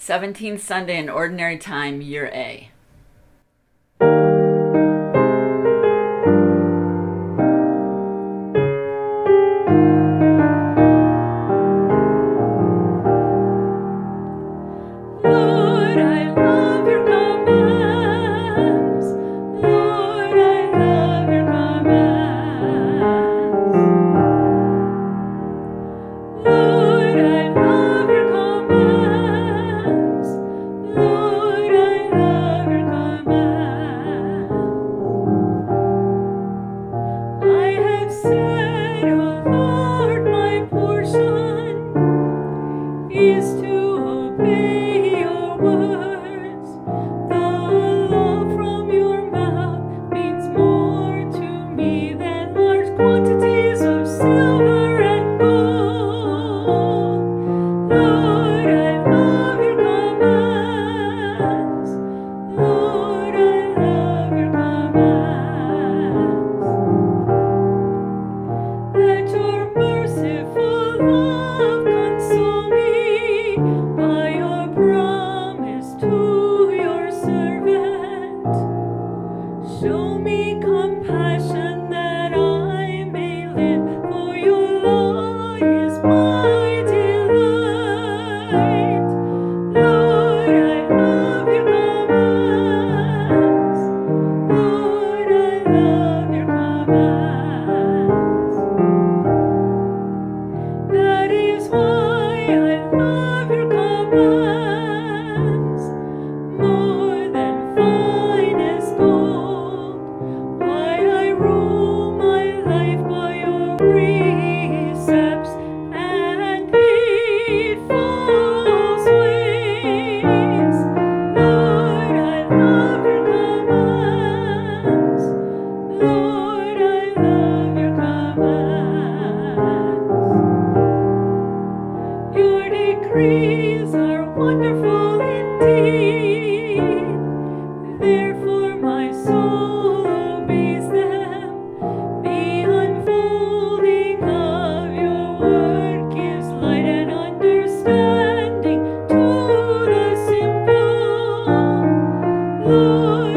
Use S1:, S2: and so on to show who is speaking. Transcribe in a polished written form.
S1: 17th Sunday in Ordinary Time, Year A.
S2: Lord, I love your commands. Lord, I love your commands. Lord, I love your commands. Lord, I love your commands. I have said, O Lord, my portion is to obey your words. The law from your mouth means more to me than large quantities of silver and gold. Lord, I love your commands. Lord, I love your commands. Let your merciful love console me by your promise to your servant. Show me compassion that I may live, for your law is my delight. Lord, I love your commands. Lord, I love your commands. That is why I love your commands more than finest gold. Why I rule my life by your precepts and hate false ways. Lord, I love your commands. Lord, I love your commands. Your decrees are wonderful indeed. Therefore my soul obeys them. The unfolding of your word gives light and understanding to the simple. Lord,